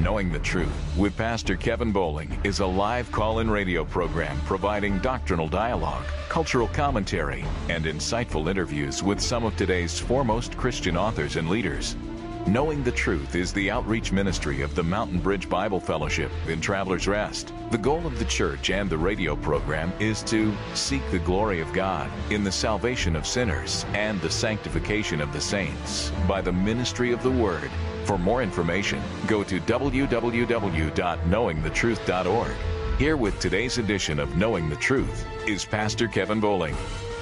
Knowing the Truth with Pastor Kevin Bowling is a live call-in radio program providing doctrinal dialogue, cultural commentary, and insightful interviews with some of today's foremost Christian authors and leaders. Knowing the Truth is the outreach ministry of the Mountain Bridge Bible Fellowship in Travelers Rest. The goal of the church and the radio program is to seek the glory of God in the salvation of sinners and the sanctification of the saints by the ministry of the Word. For more information, go to www.knowingthetruth.org. Here with today's edition of Knowing the Truth is Pastor Kevin Bowling.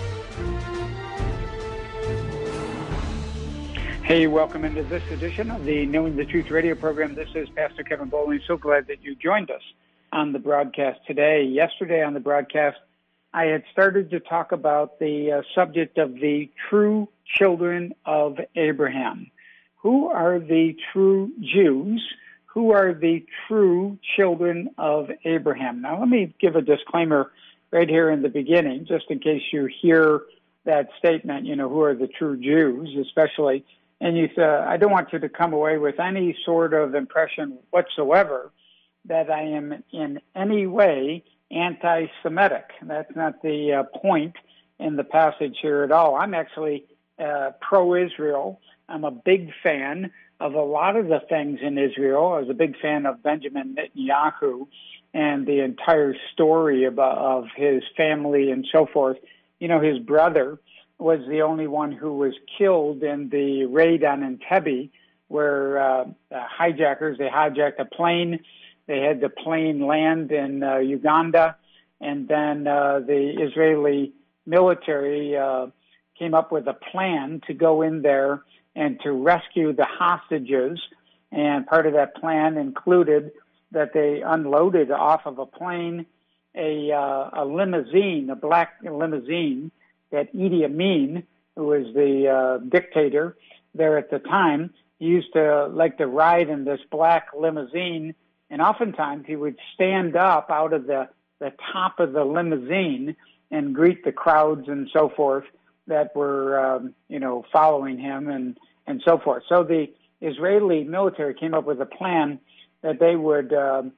Hey, welcome into this edition of the Knowing the Truth radio program. This is Pastor Kevin Bowling. So glad that you joined us on the broadcast today. Yesterday on the broadcast, I had started to talk about the subject of the true children of Abraham. Who are the true Jews? Who are the true children of Abraham? Now, let me give a disclaimer right here in the beginning, just in case you hear that statement, who are the true Jews, especially. And I don't want you to come away with any sort of impression whatsoever that I am in any way anti-Semitic. That's not the point in the passage here at all. I'm actually pro-Israel. I'm a big fan of a lot of the things in Israel. I was a big fan of Benjamin Netanyahu and the entire story of his family and so forth. His brother was the only one who was killed in the raid on Entebbe, where hijackers, they hijacked a plane. They had the plane land in Uganda, and then the Israeli military came up with a plan to go in there and to rescue the hostages. And part of that plan included that they unloaded off of a plane a limousine, a black limousine, that Idi Amin, who was the dictator there at the time, he used to like to ride in this black limousine, and oftentimes he would stand up out of the top of the limousine and greet the crowds and so forth that were, following him and so forth. So the Israeli military came up with a plan that they would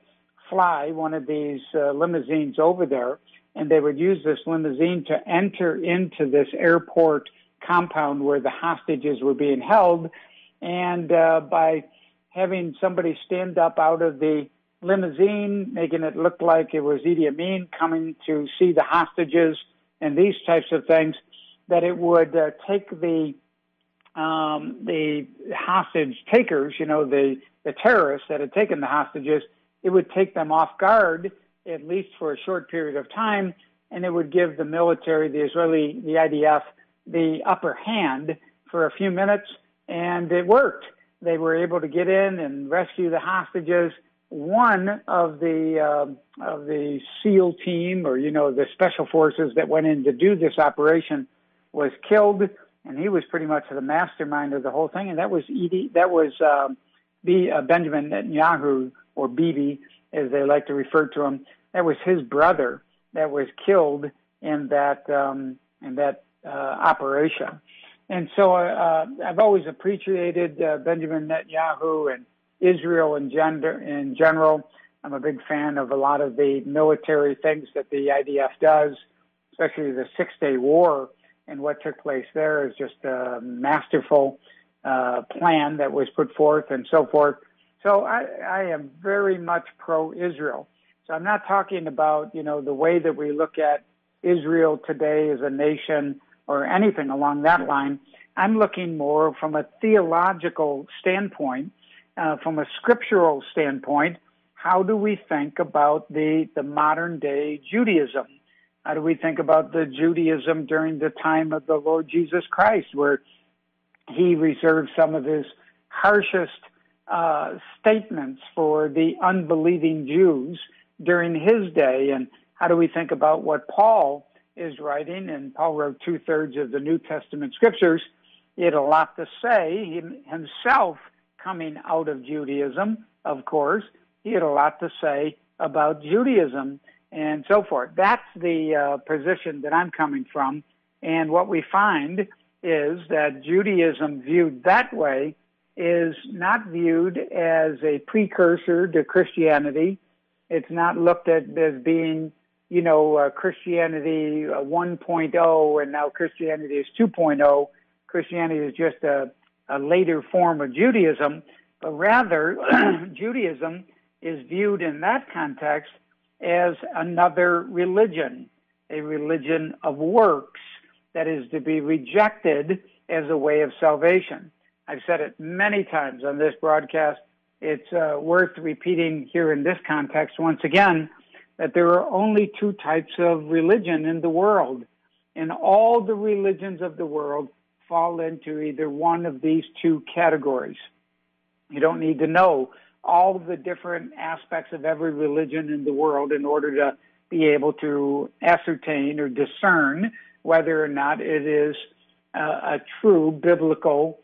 fly one of these limousines over there, and they would use this limousine to enter into this airport compound where the hostages were being held. And by having somebody stand up out of the limousine, making it look like it was Idi Amin coming to see the hostages and these types of things, that it would take the hostage takers, the terrorists that had taken the hostages, it would take them off guard, at least for a short period of time, and it would give the military, the Israeli, the IDF, the upper hand for a few minutes, and it worked. They were able to get in and rescue the hostages. One of the SEAL team, or the special forces that went in to do this operation, was killed, and he was pretty much the mastermind of the whole thing. And that was Benjamin Netanyahu, or Bibi, as they like to refer to him. That was his brother that was killed in that operation. And so I've always appreciated Benjamin Netanyahu and Israel in general. I'm a big fan of a lot of the military things that the IDF does, especially the Six-Day War, and what took place there is just a masterful plan that was put forth and so forth. So I am very much pro-Israel. So I'm not talking about, the way that we look at Israel today as a nation or anything along that line. I'm looking more from a theological standpoint, from a scriptural standpoint. How do we think about the modern-day Judaism? How do we think about the Judaism during the time of the Lord Jesus Christ, where he reserved some of his harshest statements for the unbelieving Jews during his day? And how do we think about what Paul is writing? And Paul wrote 2/3 of the New Testament scriptures. He had a lot to say, himself coming out of Judaism, of course. He had a lot to say about Judaism and so forth. That's the position that I'm coming from. And what we find is that Judaism viewed that way is not viewed as a precursor to Christianity. It's not looked at as being, Christianity 1.0 and now Christianity is 2.0. Christianity is just a later form of Judaism, but rather Judaism is viewed in that context as another religion, a religion of works that is to be rejected as a way of salvation. I've said it many times on this broadcast. It's worth repeating here in this context once again that there are only two types of religion in the world, and all the religions of the world fall into either one of these two categories. You don't need to know all the different aspects of every religion in the world in order to be able to ascertain or discern whether or not it is a true biblical,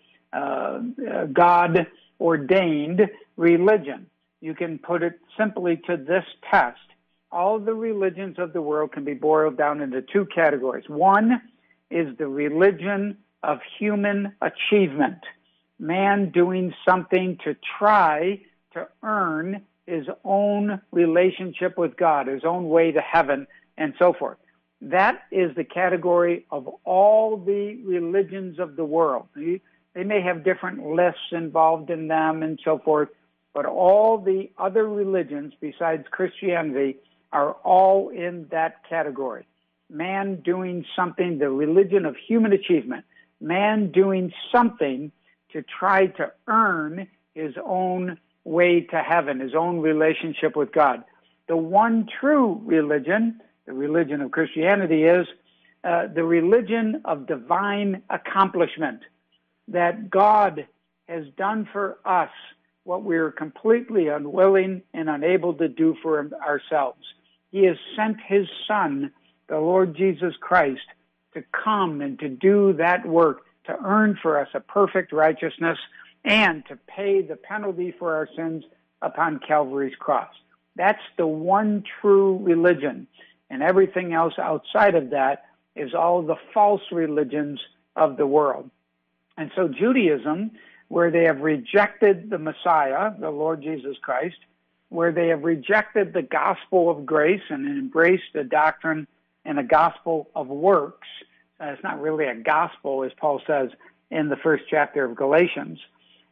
God-ordained religion. You can put it simply to this test. All the religions of the world can be boiled down into two categories. One is the religion of human achievement, man doing something to try to earn his own relationship with God, his own way to heaven, and so forth. That is the category of all the religions of the world. They may have different lists involved in them and so forth, but all the other religions besides Christianity are all in that category. Man doing something, the religion of human achievement, man doing something to try to earn his own way to heaven, his own relationship with God. The one true religion, the religion of Christianity, is the religion of divine accomplishment, that God has done for us what we are completely unwilling and unable to do for ourselves. He has sent his Son, the Lord Jesus Christ, to come and to do that work, to earn for us a perfect righteousness and to pay the penalty for our sins upon Calvary's cross. That's the one true religion. And everything else outside of that is all the false religions of the world. And so Judaism, where they have rejected the Messiah, the Lord Jesus Christ, where they have rejected the gospel of grace and embraced the doctrine and a gospel of works. It's not really a gospel, as Paul says in the first chapter of Galatians.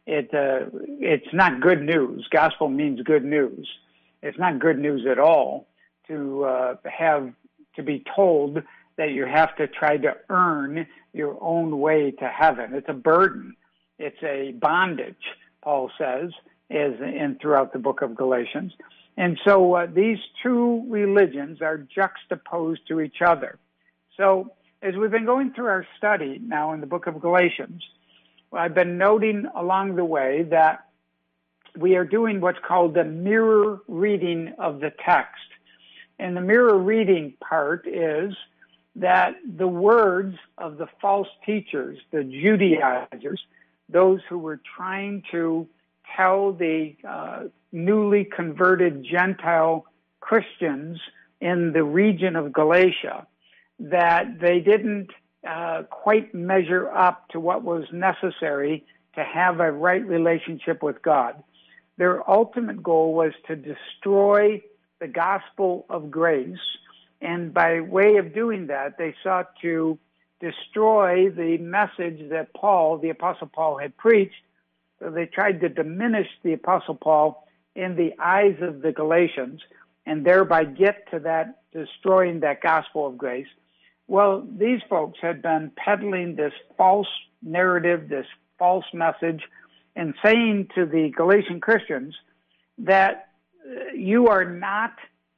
It's not good news. Gospel means good news. It's not good news at all to be told that you have to try to earn your own way to heaven. It's a burden. It's a bondage, Paul says, throughout the book of Galatians. And so these two religions are juxtaposed to each other. So as we've been going through our study now in the book of Galatians, I've been noting along the way that we are doing what's called the mirror reading of the text. And the mirror reading part is that the words of the false teachers, the Judaizers, those who were trying to tell the newly converted Gentile Christians in the region of Galatia that they didn't quite measure up to what was necessary to have a right relationship with God. Their ultimate goal was to destroy the gospel of grace, and by way of doing that, they sought to destroy the message that Paul, the Apostle Paul, had preached. So they tried to diminish the Apostle Paul in the eyes of the Galatians and thereby get to that, destroying that gospel of grace. Well, these folks had been peddling this false narrative, this false message, and saying to the Galatian Christians that you are not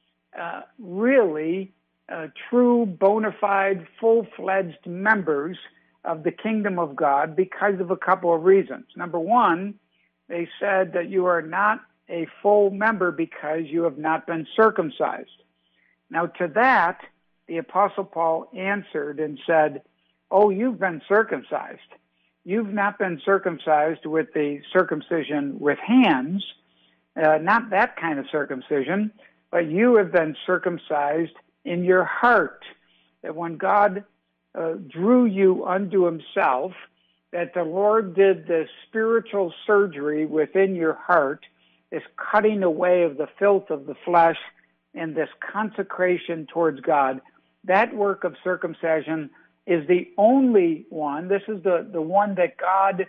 really true, bona fide, full-fledged members of the kingdom of God because of a couple of reasons. Number one, they said that you are not a full member because you have not been circumcised. Now, to that, the Apostle Paul answered and said, oh, you've been circumcised. You've not been circumcised with the circumcision with hands, not that kind of circumcision, but you have been circumcised in your heart. That when God drew you unto himself, that the Lord did this spiritual surgery within your heart, this cutting away of the filth of the flesh and this consecration towards God. That work of circumcision is the only one. This is the one that God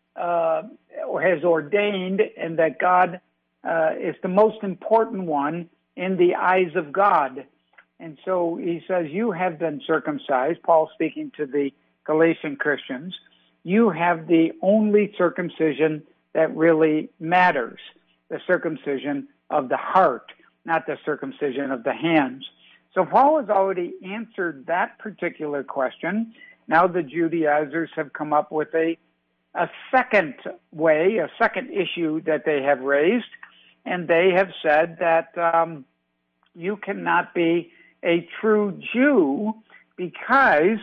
has ordained, and that God is the most important one in the eyes of God. And so he says, you have been circumcised, Paul speaking to the Galatian Christians. You have the only circumcision that really matters, the circumcision of the heart, not the circumcision of the hands. So Paul has already answered that particular question. Now the Judaizers have come up with a second way, a second issue that they have raised, and they have said that you cannot be a true Jew because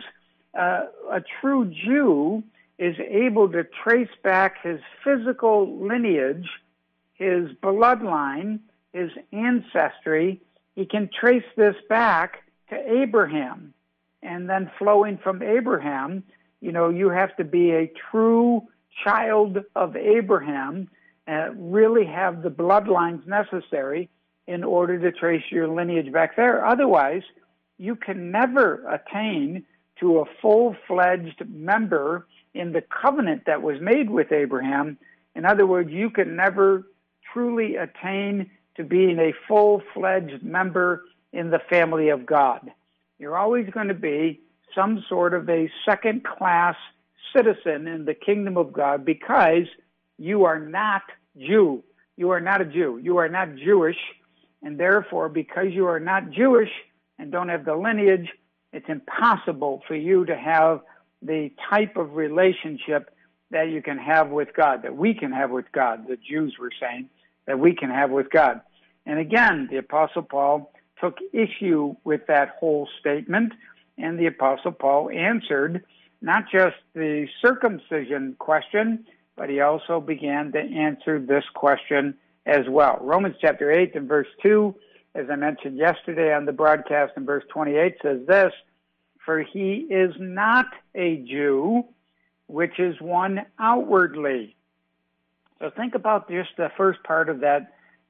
a true Jew is able to trace back his physical lineage, his bloodline, his ancestry. He can trace this back to Abraham. And then flowing from Abraham, you have to be a true child of Abraham, really have the bloodlines necessary in order to trace your lineage back there. Otherwise, you can never attain to a full-fledged member in the covenant that was made with Abraham. In other words, you can never truly attain to being a full-fledged member in the family of God. You're always going to be some sort of a second-class citizen in the kingdom of God because you are not Jew. You are not a Jew. You are not Jewish. And therefore, because you are not Jewish and don't have the lineage, it's impossible for you to have the type of relationship that you can have with God, that we can have with God, the Jews were saying, that we can have with God. And again, the Apostle Paul took issue with that whole statement, and the Apostle Paul answered not just the circumcision question, but he also began to answer this question as well. Romans chapter 8 and verse 2, as I mentioned yesterday on the broadcast, in verse 28 says this, "For he is not a Jew, which is one outwardly." So think about just the first part of that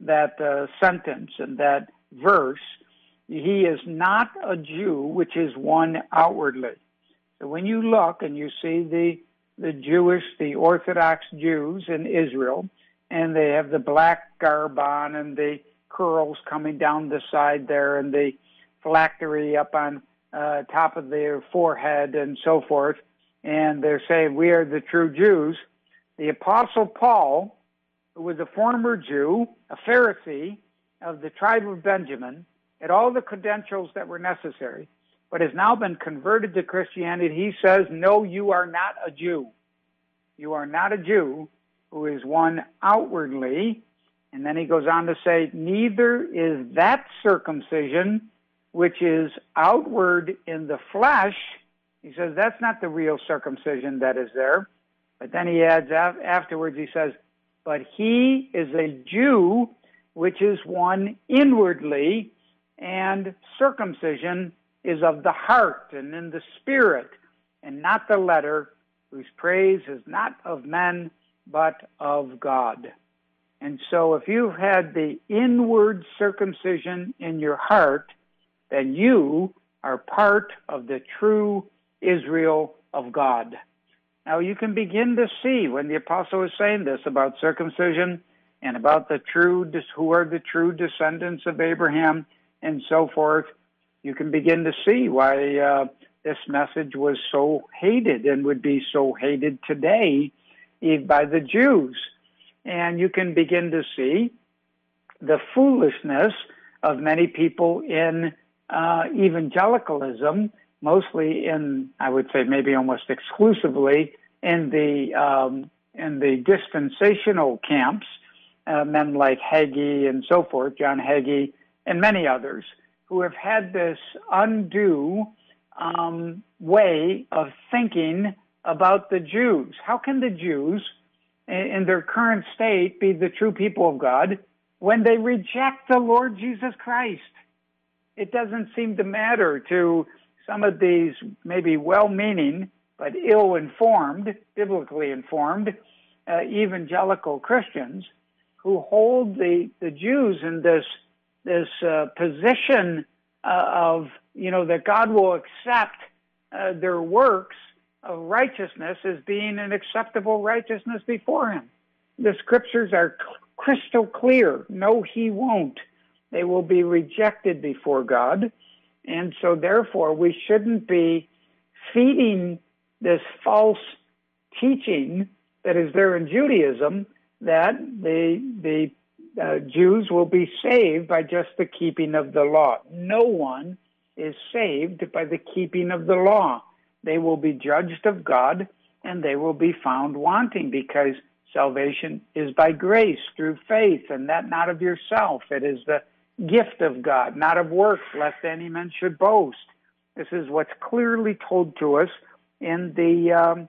sentence and that verse. He is not a Jew, which is one outwardly. So when you look and you see the Jewish, the Orthodox Jews in Israel, and they have the black garb on and the curls coming down the side there and the phylactery up on top of their forehead and so forth, and they're saying, we are the true Jews. The Apostle Paul, who was a former Jew, a Pharisee of the tribe of Benjamin, had all the credentials that were necessary, but has now been converted to Christianity. He says, no, you are not a Jew. You are not a Jew who is one outwardly. And then he goes on to say, neither is that circumcision which is outward in the flesh. He says that's not the real circumcision that is there. But then he adds afterwards, he says, but he is a Jew which is one inwardly, and circumcision is of the heart and in the spirit, and not the letter, whose praise is not of men, but of God. And so if you've had the inward circumcision in your heart, then you are part of the true Israel of God. Now you can begin to see when the apostle is saying this about circumcision and about who are the true descendants of Abraham and so forth, you can begin to see why this message was so hated and would be so hated today by the Jews. And you can begin to see the foolishness of many people in evangelicalism, mostly in, I would say maybe almost exclusively, in the dispensational camps, men like Hagee and so forth, John Hagee, and many others, who have had this undue way of thinking about the Jews. How can the Jews, in their current state, be the true people of God when they reject the Lord Jesus Christ? It doesn't seem to matter to some of these maybe well-meaning but ill-informed, biblically informed, evangelical Christians who hold the Jews in this position of, that God will accept their works of righteousness as being an acceptable righteousness before him. The scriptures are crystal clear. No, he won't. They will be rejected before God. And so therefore we shouldn't be feeding this false teaching that is there in Judaism that the Jews will be saved by just the keeping of the law. No one is saved by the keeping of the law. They will be judged of God, and they will be found wanting, because salvation is by grace through faith, and that not of yourself. It is the gift of God, not of works, lest any man should boast. This is what's clearly told to us in the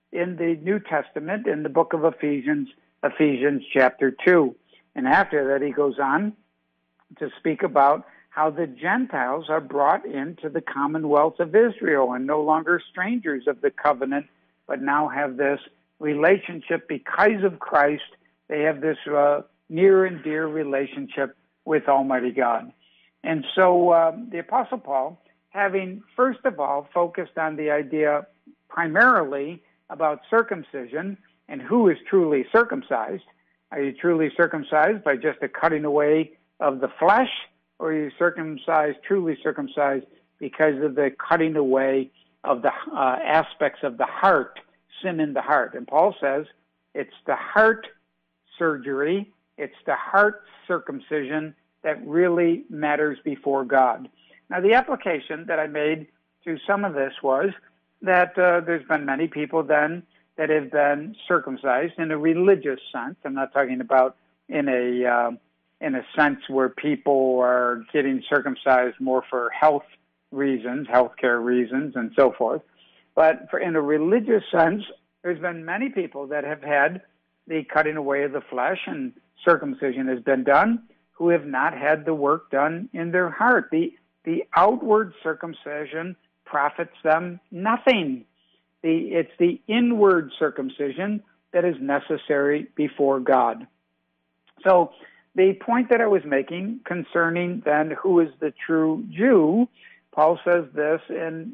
New Testament, in the book of Ephesians chapter 2. And after that, he goes on to speak about how the Gentiles are brought into the commonwealth of Israel and no longer strangers of the covenant, but now have this relationship because of Christ. They have this near and dear relationship with Almighty God. And so the Apostle Paul, having first of all focused on the idea primarily about circumcision and who is truly circumcised. Are you truly circumcised by just a cutting away of the flesh, or are you truly circumcised because of the cutting away of the aspects of the heart, sin in the heart? And Paul says it's the heart surgery, it's the heart circumcision that really matters before God. Now, the application that I made to some of this was that there's been many people then that have been circumcised in a religious sense. I'm not talking about in a sense where people are getting circumcised more for health reasons, healthcare reasons, and so forth. But in a religious sense, there's been many people that have had the cutting away of the flesh and circumcision has been done, who have not had the work done in their heart. The outward circumcision profits them nothing. It's the inward circumcision that is necessary before God. So the point that I was making concerning then who is the true Jew, Paul says this in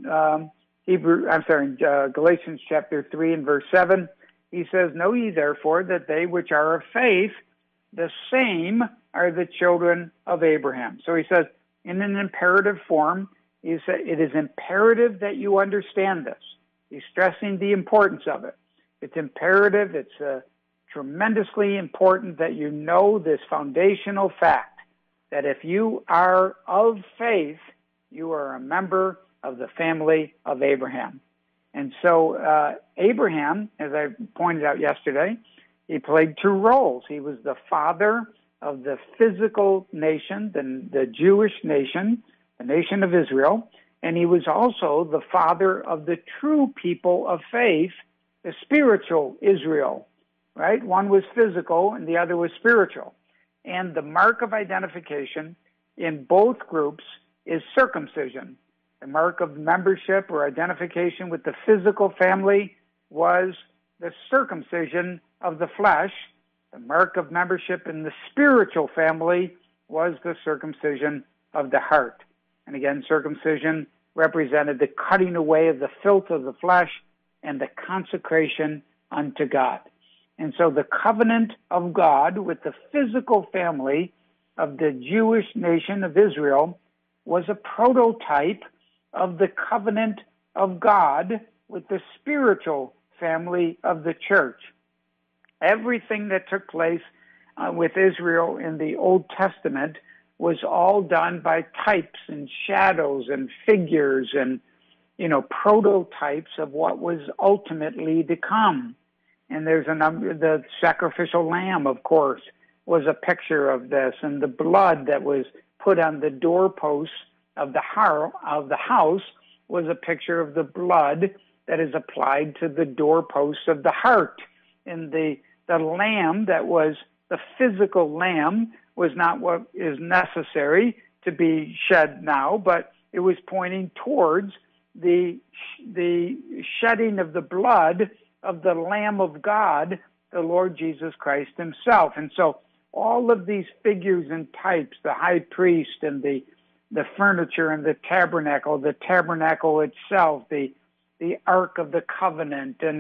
Galatians chapter 3 and verse 7. He says, "Know ye therefore that they which are of faith, the same are the children of Abraham." So he says, in an imperative form, he said, it is imperative that you understand this. He's stressing the importance of it. It's imperative, it's tremendously important that you know this foundational fact, that if you are of faith, you are a member of the family of Abraham. And so Abraham, as I pointed out yesterday, he played two roles. He was the father of the physical nation, the Jewish nation, the nation of Israel, and he was also the father of the true people of faith, the spiritual Israel, right? One was physical and the other was spiritual. And the mark of identification in both groups is circumcision. The mark of membership or identification with the physical family was the circumcision of the flesh. The mark of membership in the spiritual family was the circumcision of the heart. And again, circumcision represented the cutting away of the filth of the flesh and the consecration unto God. And so the covenant of God with the physical family of the Jewish nation of Israel was a prototype of the covenant of God with the spiritual family of the church. Everything that took place with Israel in the Old Testament was all done by types and shadows and figures and, prototypes of what was ultimately to come. And there's the sacrificial lamb, of course, was a picture of this, and the blood that was put on the doorposts of the house was a picture of the blood that is applied to the doorposts of the heart. And the lamb that was the physical lamb was not what is necessary to be shed now, but it was pointing towards the shedding of the blood of the Lamb of God, the Lord Jesus Christ himself. And so all of these figures and types, the high priest and the furniture and the tabernacle itself, the Ark of the Covenant and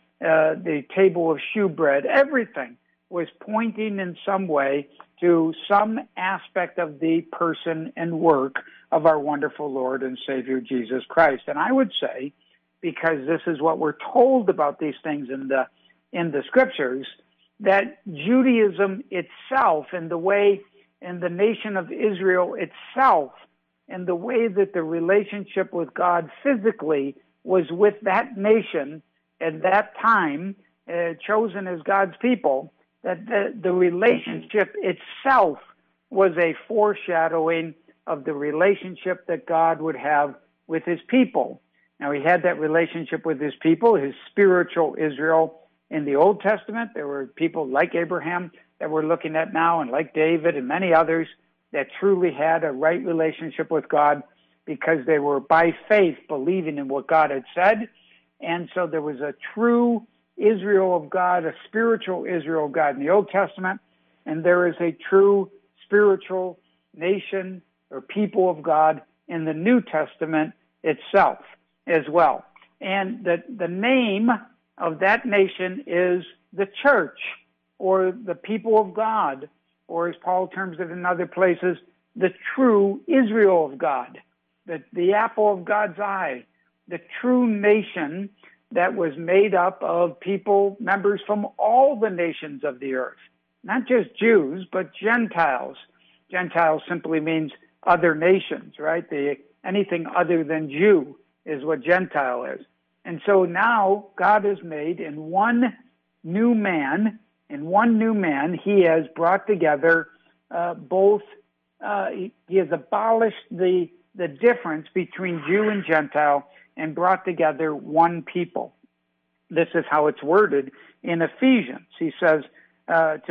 the table of shewbread, everything was pointing in some way to some aspect of the person and work of our wonderful Lord and Savior Jesus Christ. And I would say, because this is what we're told about these things in the scriptures, that Judaism itself and the way in the nation of Israel itself and the way that the relationship with God physically was with that nation at that time, chosen as God's people, that the relationship itself was a foreshadowing of the relationship that God would have with his people. Now, he had that relationship with his people, his spiritual Israel. In the Old Testament, there were people like Abraham that we're looking at now, and like David and many others that truly had a right relationship with God because they were by faith believing in what God had said. And so there was a true Israel of God, a spiritual Israel of God in the Old Testament, and there is a true spiritual nation or people of God in the New Testament itself as well. And the name of that nation is the church, or the people of God, or as Paul terms it in other places, the true Israel of God, the apple of God's eye, the true nation that was made up of people, members from all the nations of the earth, not just Jews, but Gentiles. Gentiles simply means other nations, right? Anything other than Jew is what Gentile is. And so now God has made in one new man, he has brought together he has abolished the difference between Jew and Gentile and brought together one people. This is how it's worded in Ephesians. He says to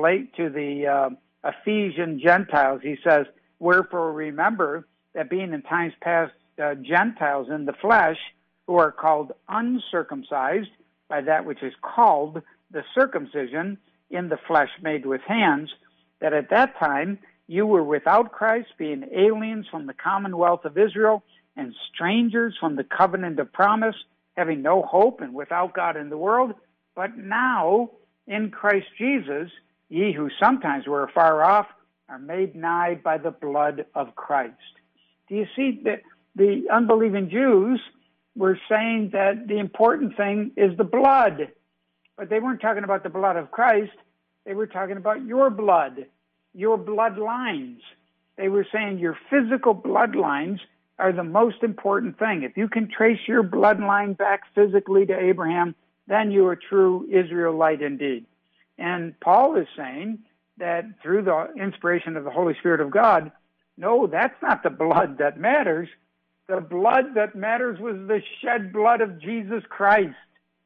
the Ephesian Gentiles, he says, "Wherefore remember that being in times past Gentiles in the flesh, who are called uncircumcised by that which is called the circumcision in the flesh made with hands, that at that time you were without Christ, being aliens from the commonwealth of Israel and strangers from the covenant of promise, having no hope and without God in the world. But now in Christ Jesus, ye who sometimes were afar off are made nigh by the blood of Christ." Do you see that the unbelieving Jews were saying that the important thing is the blood, but they weren't talking about the blood of Christ. They were talking about your blood, your bloodlines. They were saying your physical bloodlines are the most important thing. If you can trace your bloodline back physically to Abraham, then you are true Israelite indeed. And Paul is saying that through the inspiration of the Holy Spirit of God, no, that's not the blood that matters. The blood that matters was the shed blood of Jesus Christ.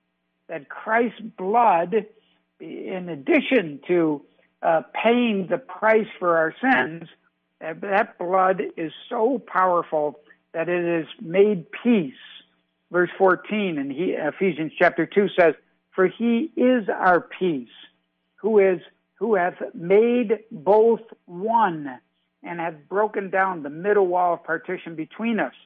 That Christ's blood, in addition to paying the price for our sins, that blood is so powerful that it has made peace. Verse 14 in Ephesians chapter 2 says, "For he is our peace, who hath made both one, and hath broken down the middle wall of partition between us,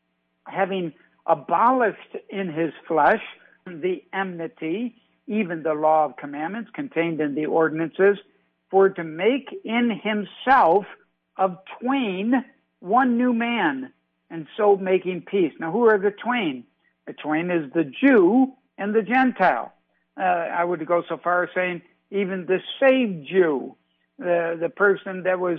having abolished in his flesh the enmity, even the law of commandments contained in the ordinances, for to make in himself of twain one new man, and so making peace." Now, who are the twain? The twain is the Jew and the Gentile. I would go so far as saying even the saved Jew, the person that was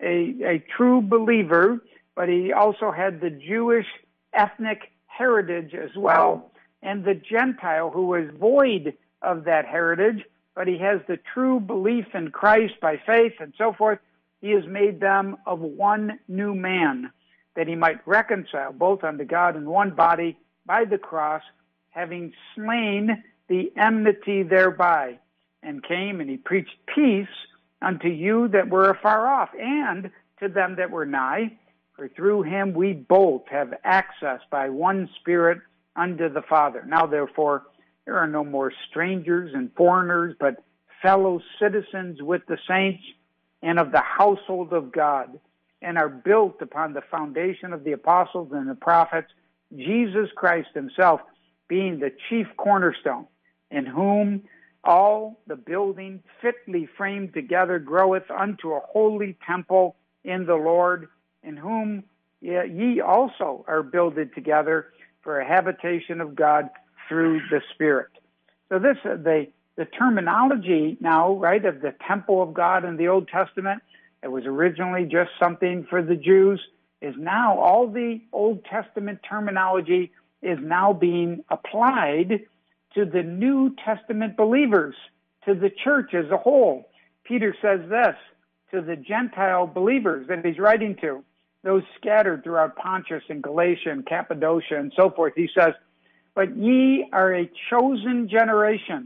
a true believer, but he also had the Jewish ethnic heritage as well, and the Gentile who was void of that heritage, but he has the true belief in Christ by faith and so forth. He has made them of one new man, that he might reconcile both unto God in one body by the cross, having slain the enmity thereby, and came and he preached peace unto you that were afar off, and to them that were nigh. For through him we both have access by one Spirit unto the Father. Now therefore, there are no more strangers and foreigners, but fellow citizens with the saints and of the household of God, and are built upon the foundation of the apostles and the prophets, Jesus Christ himself being the chief cornerstone, in whom all the building fitly framed together groweth unto a holy temple in the Lord, in whom ye also are builded together for a habitation of God through the Spirit. So this, the terminology now, right, of the temple of God in the Old Testament, it was originally just something for the Jews, is now all the Old Testament terminology is now being applied to the New Testament believers, to the church as a whole. Peter says this to the Gentile believers that he's writing to, those scattered throughout Pontus and Galatia and Cappadocia and so forth. He says, but ye are a chosen generation,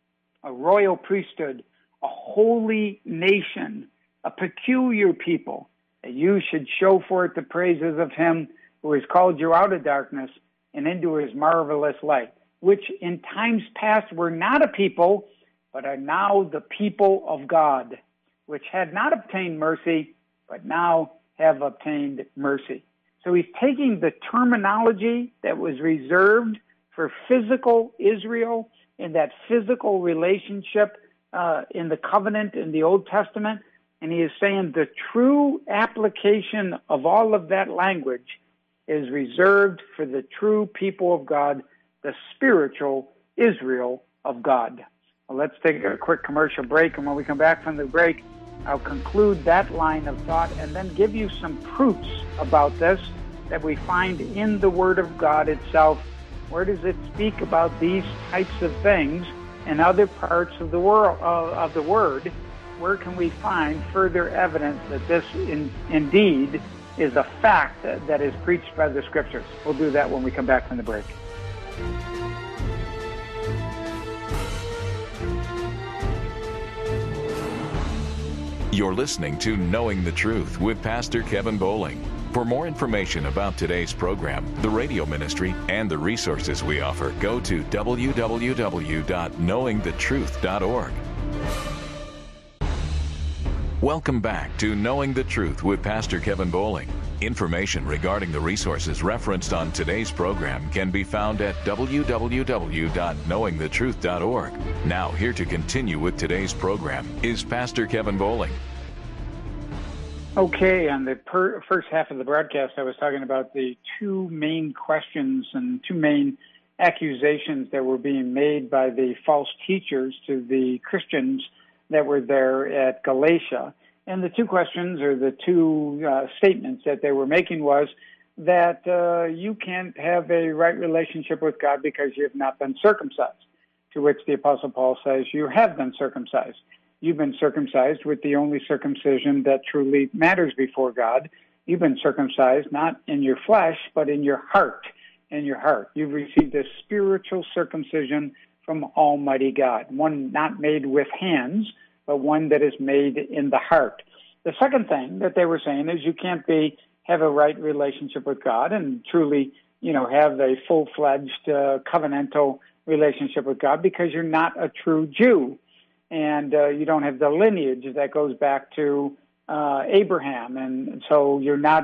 a royal priesthood, a holy nation, a peculiar people, that you should show forth the praises of him who has called you out of darkness and into his marvelous light, which in times past were not a people, but are now the people of God, which had not obtained mercy, but now have obtained mercy. So he's taking the terminology that was reserved for physical Israel in that physical relationship in the covenant in the Old Testament, and he is saying the true application of all of that language is reserved for the true people of God, the spiritual Israel of God. Well, let's take a quick commercial break, and when we come back from the break, I'll conclude that line of thought and then give you some proofs about this that we find in the Word of God itself. Where does it speak about these types of things in other parts of the world of the Word? Where can we find further evidence that this indeed is a fact that is preached by the Scriptures? We'll do that when we come back from the break. You're listening to Knowing the Truth with Pastor Kevin Bowling. For more information about today's program, the radio ministry, and the resources we offer, go to www.knowingthetruth.org. Welcome back to Knowing the Truth with Pastor Kevin Bowling. Information regarding the resources referenced on today's program can be found at www.knowingthetruth.org. Now, here to continue with today's program is Pastor Kevin Bowling. Okay, on the first half of the broadcast, I was talking about the two main questions and two main accusations that were being made by the false teachers to the Christians that were there at Galatia. And the two questions, or the two statements that they were making, was that you can't have a right relationship with God because you have not been circumcised, to which the Apostle Paul says you have been circumcised. You've been circumcised with the only circumcision that truly matters before God. You've been circumcised not in your flesh, but in your heart. In your heart. You've received a spiritual circumcision from Almighty God, one not made with hands, but one that is made in the heart. The second thing that they were saying is you can't have a right relationship with God and truly, have a full-fledged covenantal relationship with God because you're not a true Jew. And you don't have the lineage that goes back to Abraham, and so you're not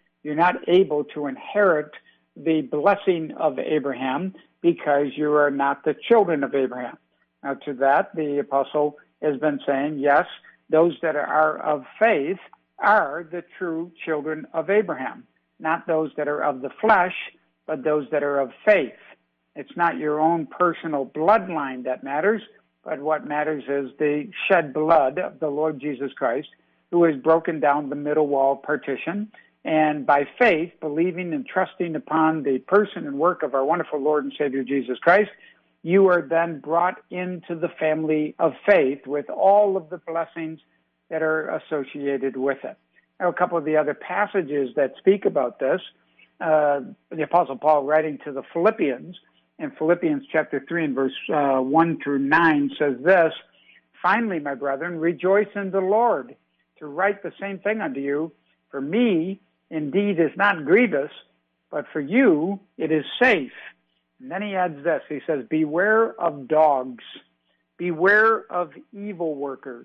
able to inherit the blessing of Abraham because you are not the children of Abraham. Now, to that, the apostle has been saying, yes, those that are of faith are the true children of Abraham, not those that are of the flesh, but those that are of faith. It's not your own personal bloodline that matters, but what matters is the shed blood of the Lord Jesus Christ, who has broken down the middle wall partition, and by faith, believing and trusting upon the person and work of our wonderful Lord and Savior Jesus Christ, you are then brought into the family of faith with all of the blessings that are associated with it. Now, a couple of the other passages that speak about this, the Apostle Paul writing to the Philippians, in Philippians chapter 3 and verse 1 through 9 says this, finally, my brethren, rejoice in the Lord. To write the same thing unto you, for me, indeed is not grievous, but for you it is safe. And then he adds this. He says, beware of dogs. Beware of evil workers.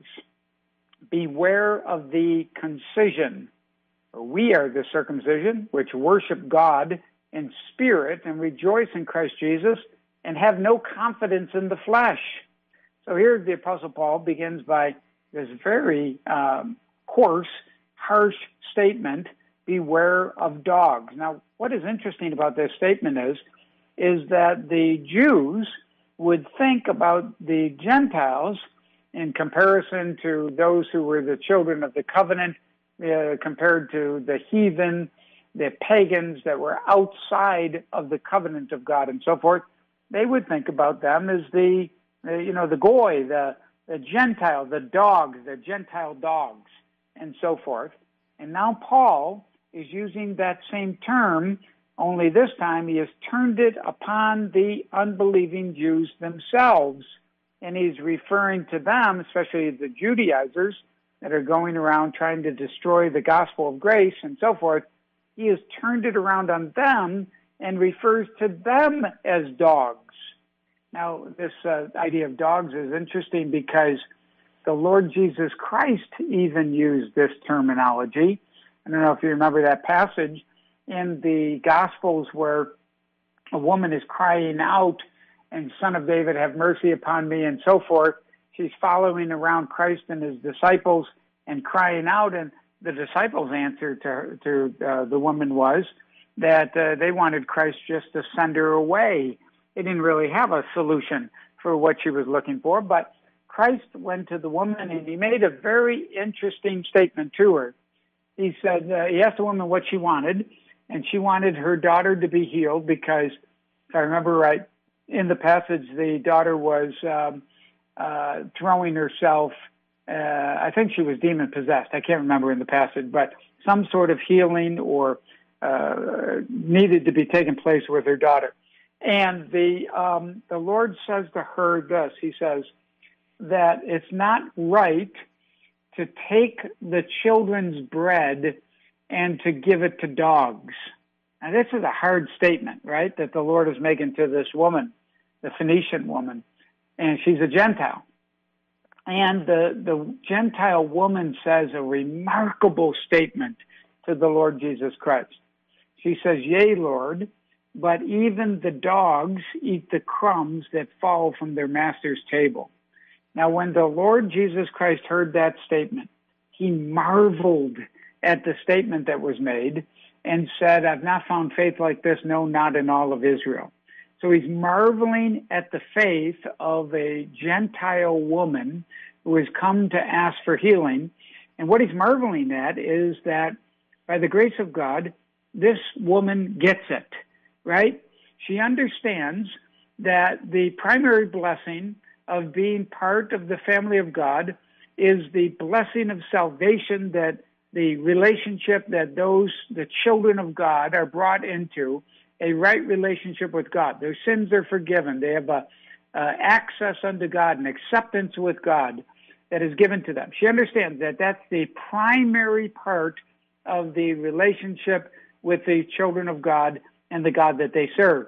Beware of the concision. We are the circumcision, which worship God in spirit and rejoice in Christ Jesus and have no confidence in the flesh. So here the Apostle Paul begins by this very coarse, harsh statement, beware of dogs. Now, what is interesting about this statement is that the Jews would think about the Gentiles in comparison to those who were the children of the covenant, compared to the heathen, the pagans that were outside of the covenant of God and so forth. They would think about them as the goy, the Gentile, the dogs, the Gentile dogs, and so forth. And now Paul is using that same term, only this time he has turned it upon the unbelieving Jews themselves. And he's referring to them, especially the Judaizers that are going around trying to destroy the gospel of grace and so forth. He has turned it around on them and refers to them as dogs. Now, this idea of dogs is interesting because the Lord Jesus Christ even used this terminology. I don't know if you remember that passage in the Gospels where a woman is crying out, and Son of David, have mercy upon me, and so forth. She's following around Christ and his disciples and crying out, and the disciples' answer to the woman was that they wanted Christ just to send her away. They didn't really have a solution for what she was looking for, but Christ went to the woman and he made a very interesting statement to her. He said, he asked the woman what she wanted, and she wanted her daughter to be healed because, if I remember right, in the passage, the daughter was throwing herself, I think she was demon-possessed. I can't remember in the passage, but some sort of healing or needed to be taking place with her daughter. And the Lord says to her this. He says that it's not right to take the children's bread and to give it to dogs. Now, this is a hard statement, right, that the Lord is making to this woman, the Phoenician woman, and she's a Gentile. And the Gentile woman says a remarkable statement to the Lord Jesus Christ. She says, "Yea, Lord, but even the dogs eat the crumbs that fall from their master's table." Now, when the Lord Jesus Christ heard that statement, he marveled at the statement that was made and said, "I've not found faith like this, no, not in all of Israel." So he's marveling at the faith of a Gentile woman who has come to ask for healing. And what he's marveling at is that by the grace of God, this woman gets it, right? She understands that the primary blessing of being part of the family of God is the blessing of salvation, that the relationship that the children of God are brought into, a right relationship with God. Their sins are forgiven. They have access unto God and acceptance with God that is given to them. She understands that that's the primary part of the relationship with the children of God and the God that they serve.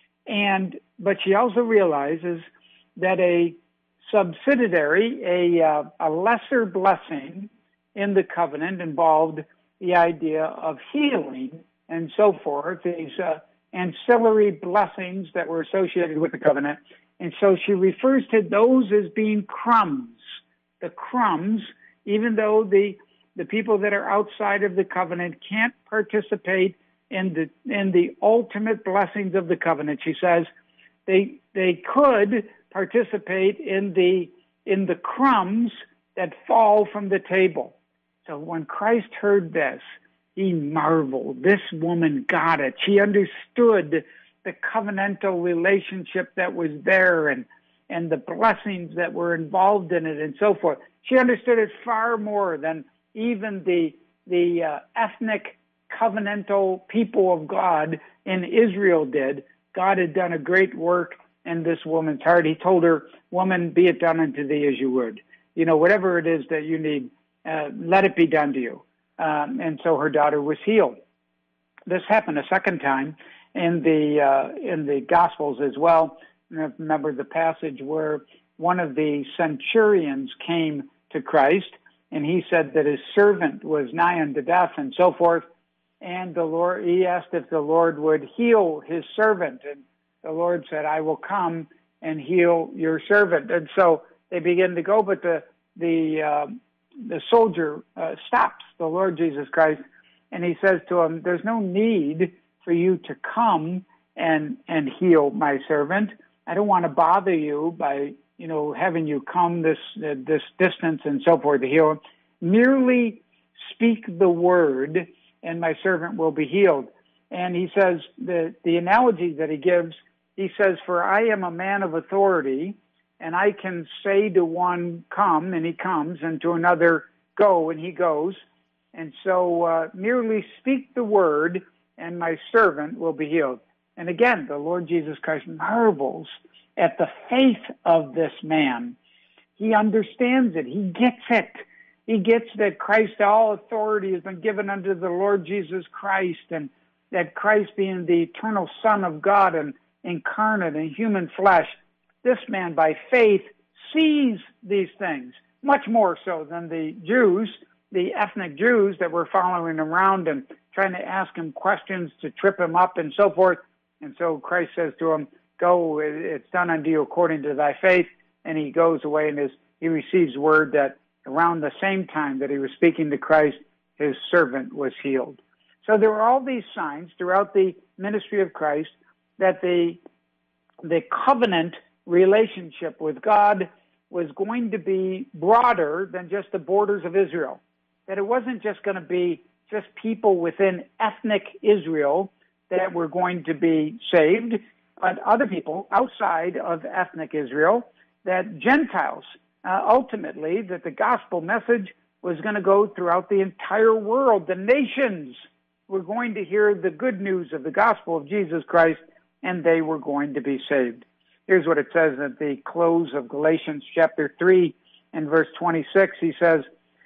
But she also realizes that a subsidiary, a lesser blessing in the covenant involved the idea of healing and so forth, these ancillary blessings that were associated with the covenant. And so she refers to those as being crumbs. The crumbs, even though the people that are outside of the covenant can't participate in the ultimate blessings of the covenant, she says, they could participate in the crumbs that fall from the table. So when Christ heard this, he marveled. This woman got it. She understood the covenantal relationship that was there and the blessings that were involved in it and so forth. She understood it far more than even the ethnic covenantal people of God in Israel did. God had done a great work in this woman's heart. He told her, "Woman, be it done unto thee as you would." Whatever it is that you need, let it be done to you. And so her daughter was healed. this happened a second time in the Gospels as well. Remember the passage where one of the centurions came to Christ, and he said that his servant was nigh unto death and so forth. And he asked if the Lord would heal his servant. And the Lord said, I will come and heal your servant. And so they begin to go, but the soldier stops the Lord Jesus Christ, and he says to him, there's no need for you to come and heal my servant. I don't want to bother you by, having you come this distance and so forth to heal him. Merely speak the word, and my servant will be healed. And he says, the analogy that he gives, he says, for I am a man of authority, and I can say to one, come, and he comes, and to another, go, and he goes. And so merely speak the word, and my servant will be healed. And again, the Lord Jesus Christ marvels at the faith of this man. He understands it. He gets it. He gets that Christ, all authority has been given unto the Lord Jesus Christ, and that Christ being the eternal Son of God and incarnate in human flesh, this man by faith sees these things, much more so than the Jews, the ethnic Jews that were following him around and trying to ask him questions to trip him up and so forth. And so Christ says to him, go, it's done unto you according to thy faith. And he goes away, and he receives word that around the same time that he was speaking to Christ, his servant was healed. So there were all these signs throughout the ministry of Christ that the covenant relationship with God was going to be broader than just the borders of Israel. That it wasn't just going to be just people within ethnic Israel that were going to be saved, but other people outside of ethnic Israel, that Gentiles, ultimately, that the gospel message was going to go throughout the entire world. The nations were going to hear the good news of the gospel of Jesus Christ, and they were going to be saved. Here's what it says at the close of Galatians chapter 3 and verse 26. He says,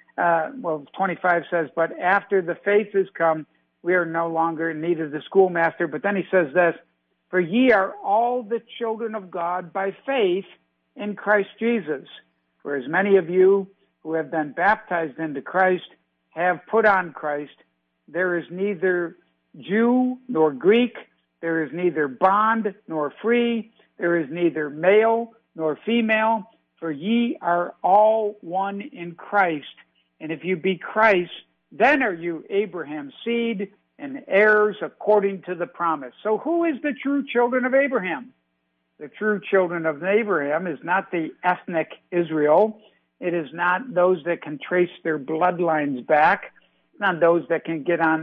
25 says, but after the faith is come, we are no longer in need of the schoolmaster. But then he says this, for ye are all the children of God by faith in Christ Jesus. For as many of you who have been baptized into Christ have put on Christ. There is neither Jew nor Greek. There is neither bond nor free. There is neither male nor female. For ye are all one in Christ. And if you be Christ, then are you Abraham's seed and heirs according to the promise. So who is the true children of Abraham? The true children of Abraham is not the ethnic Israel. It is not those that can trace their bloodlines back. It's not those that can get on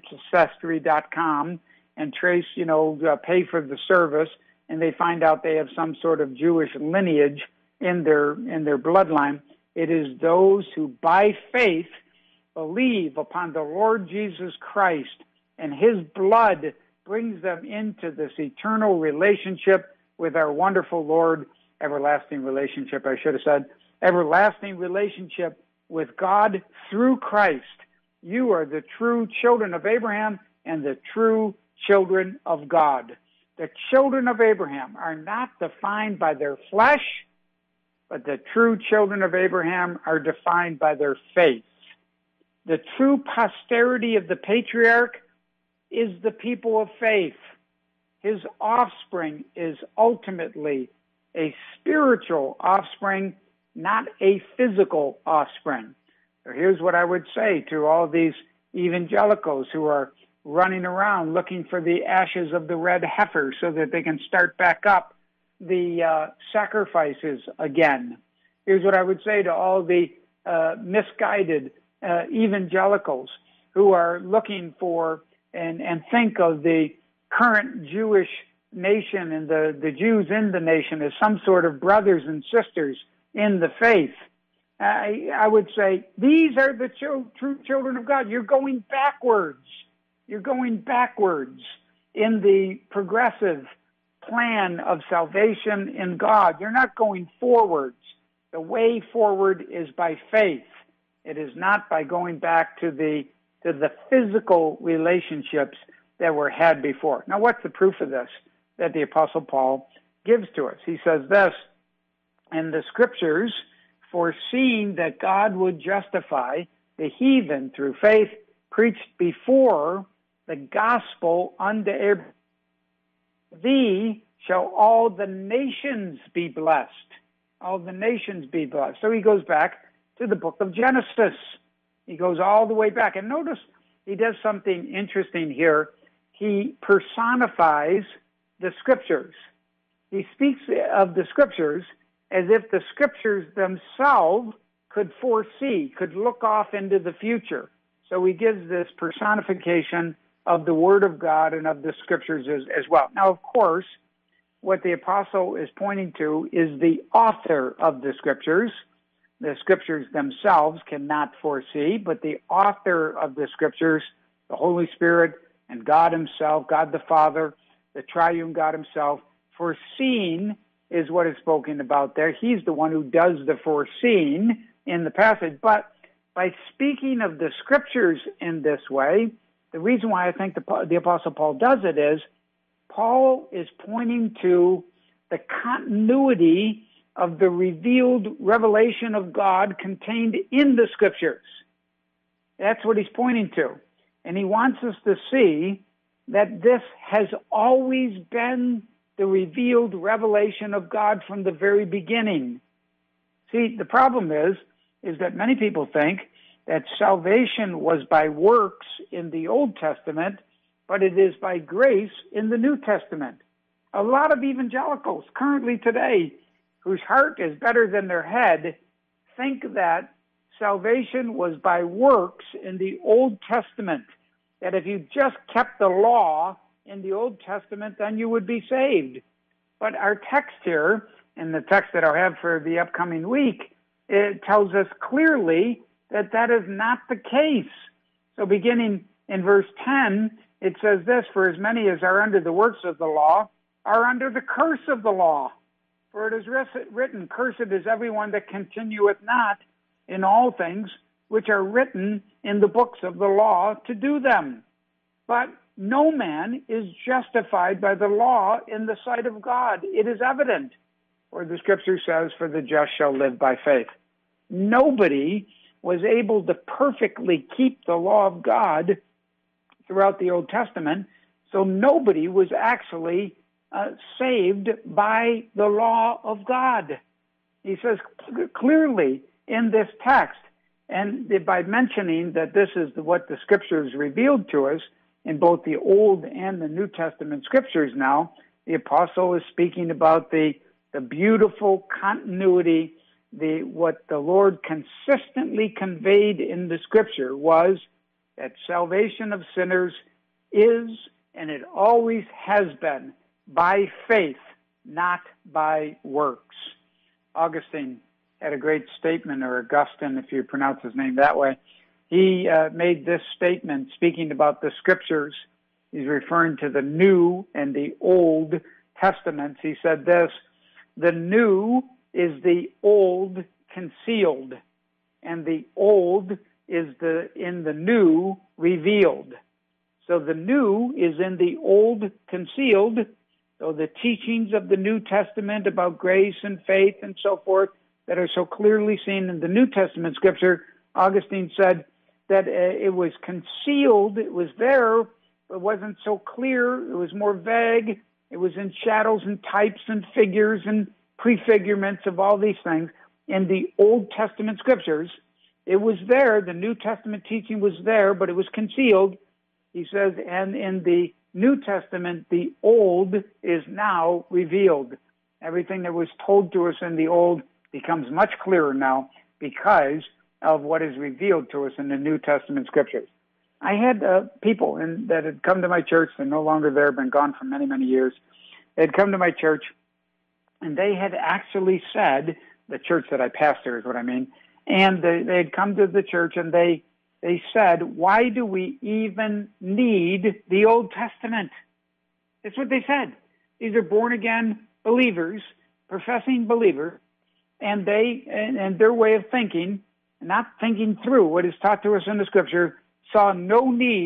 Ancestry.com and trace, pay for the service, and they find out they have some sort of Jewish lineage in their bloodline. It is those who by faith believe upon the Lord Jesus Christ, and his blood brings them into this eternal relationship with our wonderful Lord, everlasting relationship, I should have said, everlasting relationship with God through Christ. You are the true children of Abraham and the true children of God. The children of Abraham are not defined by their flesh, but the true children of Abraham are defined by their faith. The true posterity of the patriarch is the people of faith. His offspring is ultimately a spiritual offspring, not a physical offspring. So here's what I would say to all these evangelicals who are running around looking for the ashes of the red heifer so that they can start back up the sacrifices again. Here's what I would say to all the misguided evangelicals who are looking for and think of the current Jewish nation and the Jews in the nation as some sort of brothers and sisters in the faith. I would say these are the true children of God. You're going backwards. You're going backwards in the progressive plan of salvation in God. You're not going forwards. The way forward is by faith. It is not by going back to the physical relationships that were had before. Now, what's the proof of this that the Apostle Paul gives to us? He says this, "And the Scriptures, foreseeing that God would justify the heathen through faith, preached before the gospel unto Abraham. Thee shall all the nations be blessed." All the nations be blessed. So he goes back to the book of Genesis. He goes all the way back. And notice he does something interesting here. He personifies the Scriptures. He speaks of the Scriptures as if the Scriptures themselves could foresee, could look off into the future. So he gives this personification of the Word of God and of the Scriptures as well. Now, of course, what the apostle is pointing to is the author of the Scriptures. The Scriptures themselves cannot foresee, but the author of the Scriptures, the Holy Spirit and God himself, God the Father, the triune God himself, foreseeing is what is spoken about there. He's the one who does the foreseeing in the passage. But by speaking of the Scriptures in this way, the reason why I think the Apostle Paul does it is Paul is pointing to the continuity of the revealed revelation of God contained in the Scriptures. That's what he's pointing to. And he wants us to see that this has always been the revealed revelation of God from the very beginning. See, the problem is that many people think that salvation was by works in the Old Testament, but it is by grace in the New Testament. A lot of evangelicals currently today, whose heart is better than their head, think that salvation was by works in the Old Testament, that if you just kept the law in the Old Testament, then you would be saved. But our text here, and the text that I'll have for the upcoming week, it tells us clearly that that is not the case. So beginning in verse 10, it says this, "For as many as are under the works of the law are under the curse of the law. For it is written, Cursed is everyone that continueth not in all things which are written in the books of the law to do them. But no man is justified by the law in the sight of God. It is evident, for the Scripture says, For the just shall live by faith." Nobody was able to perfectly keep the law of God throughout the Old Testament, so nobody was actually saved by the law of God. He says clearly in this text, and by mentioning that this is what the Scriptures revealed to us in both the Old and the New Testament Scriptures now, the apostle is speaking about the beautiful continuity, what the Lord consistently conveyed in the Scripture was that salvation of sinners is, and it always has been, by faith, not by works. Augustine had a great statement, or Augustine, if you pronounce his name that way. He made this statement speaking about the Scriptures. He's referring to the New and the Old Testaments. He said this, "The New is the Old concealed, and the Old is in the New revealed." So the New is in the Old concealed. So the teachings of the New Testament about grace and faith and so forth that are so clearly seen in the New Testament Scripture, Augustine said that it was concealed, it was there, but it wasn't so clear, it was more vague, it was in shadows and types and figures and prefigurements of all these things. In the Old Testament Scriptures, it was there, the New Testament teaching was there, but it was concealed. He says, and in the New Testament, the Old is now revealed. Everything that was told to us in the Old becomes much clearer now because of what is revealed to us in the New Testament Scriptures. I had people that had come to my church, they're no longer there, been gone for many, many years. They had come to my church, and they had actually said, the church that I pastor is what I mean, and they had come to the church, and they said, "Why do we even need the Old Testament?" That's what they said. These are born-again believers, professing believers, and their way of thinking, not thinking through what is taught to us in the Scripture, saw no need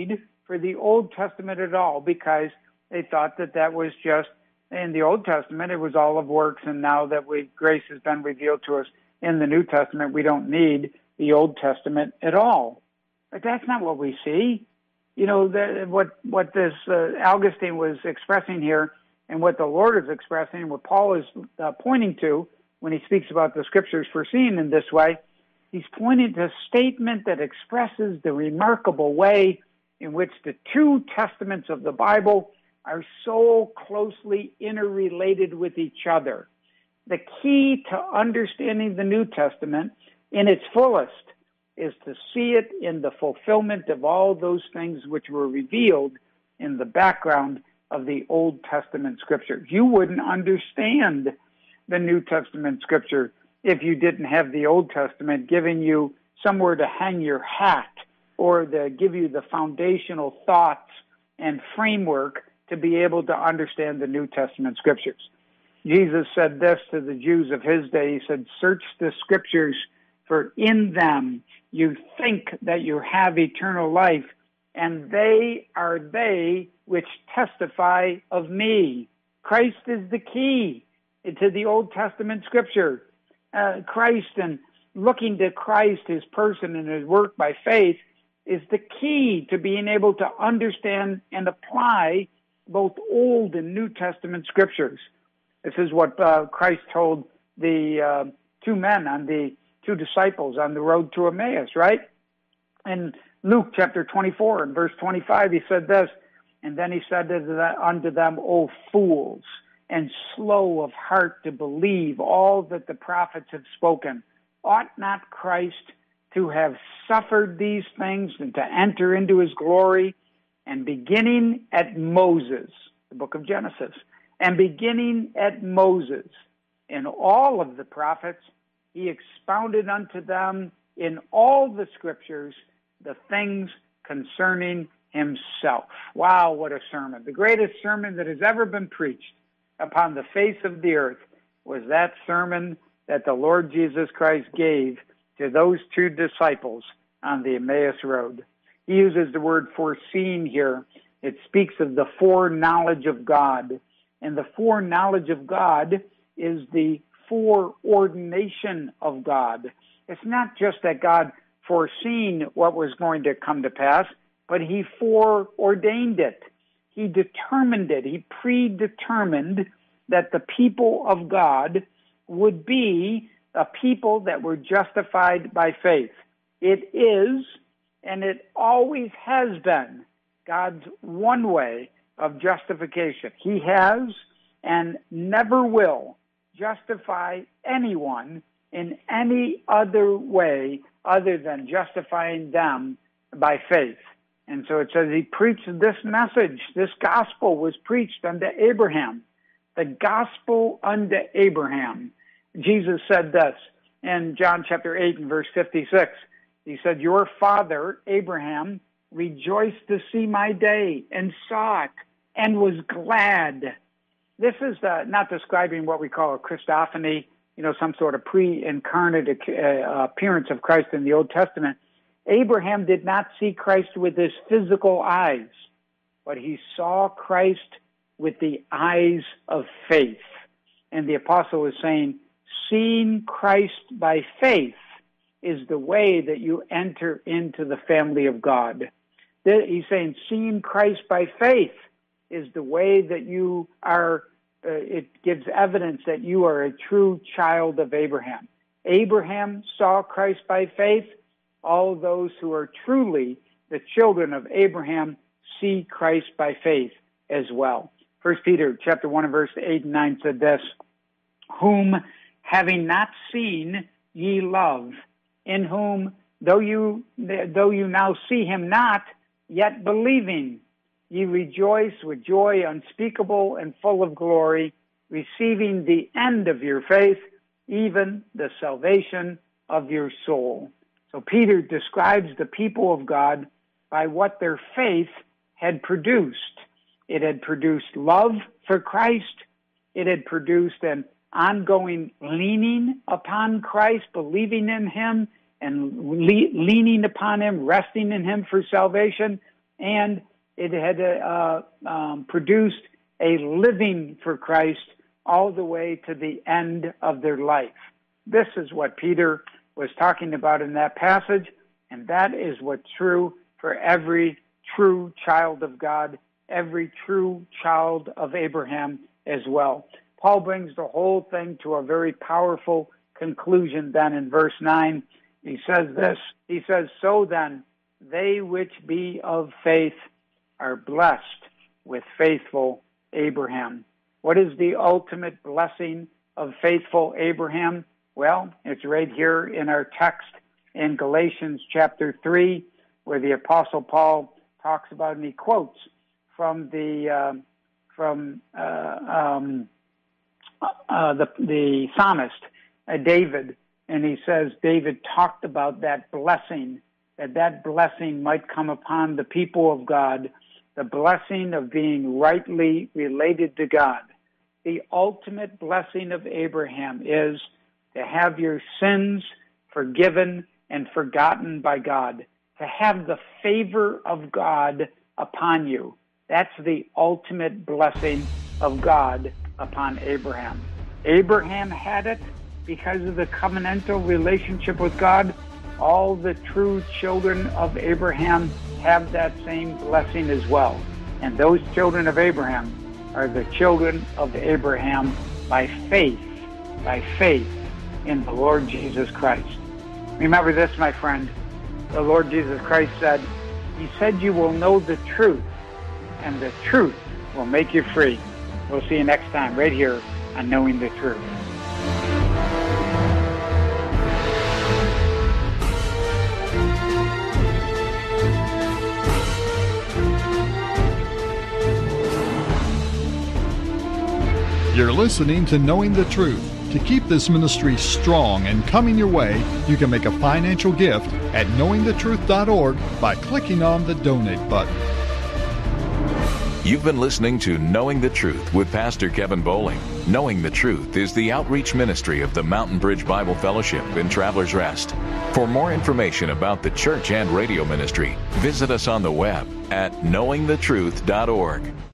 for the Old Testament at all, because they thought that was just, in the Old Testament, it was all of works, and now that grace has been revealed to us in the New Testament, we don't need the Old Testament at all. But that's not what we see. You know, what this Augustine was expressing here, and what the Lord is expressing, what Paul is pointing to when he speaks about the Scriptures foreseen in this way, he's pointing to a statement that expresses the remarkable way in which the two testaments of the Bible are so closely interrelated with each other. The key to understanding the New Testament in its fullest is to see it in the fulfillment of all those things which were revealed in the background of the Old Testament Scripture. You wouldn't understand the New Testament Scripture if you didn't have the Old Testament giving you somewhere to hang your hat, or to give you the foundational thoughts and framework to be able to understand the New Testament Scriptures. Jesus said this to the Jews of his day. He said, "Search the Scriptures, for in them you think that you have eternal life, and they are they which testify of me." Christ is the key to the Old Testament Scripture. Christ, and looking to Christ, his person and his work by faith, is the key to being able to understand and apply both Old and New Testament Scriptures. This is what Christ told the two disciples on the road to Emmaus, right? In Luke chapter 24 and verse 25, he said this, "And then he said unto them, O fools, and slow of heart to believe all that the prophets have spoken. Ought not Christ to have suffered these things and to enter into his glory?" And beginning at Moses, the book of Genesis, and beginning at Moses, in all of the prophets, he expounded unto them in all the Scriptures the things concerning himself. Wow, what a sermon. The greatest sermon that has ever been preached upon the face of the earth was that sermon that the Lord Jesus Christ gave to those two disciples on the Emmaus Road. He uses the word foreseen here. It speaks of the foreknowledge of God. And the foreknowledge of God is the foreordination of God. It's not just that God foreseen what was going to come to pass, but he foreordained it. He determined it. He predetermined that the people of God would be a people that were justified by faith. It is, and it always has been, God's one way of justification. He has and never will justify anyone in any other way other than justifying them by faith. And so it says he preached this message. This gospel was preached unto Abraham. The gospel unto Abraham. Jesus said this in John chapter 8 and verse 56. He said, "Your father, Abraham, rejoiced to see my day and saw it and was glad." This is not describing what we call a Christophany, some sort of pre-incarnate appearance of Christ in the Old Testament. Abraham did not see Christ with his physical eyes, but he saw Christ with the eyes of faith. And the apostle is saying, seeing Christ by faith is the way that you enter into the family of God. He's saying seeing Christ by faith is the way that you are, it gives evidence that you are a true child of Abraham. Abraham saw Christ by faith. All those who are truly the children of Abraham see Christ by faith as well. 1 Peter chapter 1 and verse 8 and 9 said this, "Whom having not seen ye love, in whom though you now see him not, yet believing, ye rejoice with joy unspeakable and full of glory, receiving the end of your faith, even the salvation of your soul." So Peter describes the people of God by what their faith had produced. It had produced love for Christ. It had produced an ongoing leaning upon Christ, believing in him and leaning upon him, resting in him for salvation. And It had produced a living for Christ all the way to the end of their life. This is what Peter was talking about in that passage, and that is what's true for every true child of God, every true child of Abraham as well. Paul brings the whole thing to a very powerful conclusion then in verse 9. He says this, he says, "So then, they which be of faith are blessed with faithful Abraham." What is the ultimate blessing of faithful Abraham? Well, it's right here in our text in Galatians chapter 3, where the Apostle Paul talks about, and he quotes from the psalmist David, and he says David talked about that blessing, that blessing might come upon the people of God, the blessing of being rightly related to God. The ultimate blessing of Abraham is to have your sins forgiven and forgotten by God, to have the favor of God upon you. That's the ultimate blessing of God upon Abraham. Abraham had it because of the covenantal relationship with God. All the true children of Abraham have that same blessing as well. And those children of Abraham are the children of Abraham by faith in the Lord Jesus Christ. Remember this, my friend. The Lord Jesus Christ said, He said you will know the truth, and the truth will make you free. We'll see you next time right here on Knowing the Truth. You're listening to Knowing the Truth. To keep this ministry strong and coming your way, you can make a financial gift at knowingthetruth.org by clicking on the Donate button. You've been listening to Knowing the Truth with Pastor Kevin Bowling. Knowing the Truth is the outreach ministry of the Mountain Bridge Bible Fellowship in Travelers Rest. For more information about the church and radio ministry, visit us on the web at knowingthetruth.org.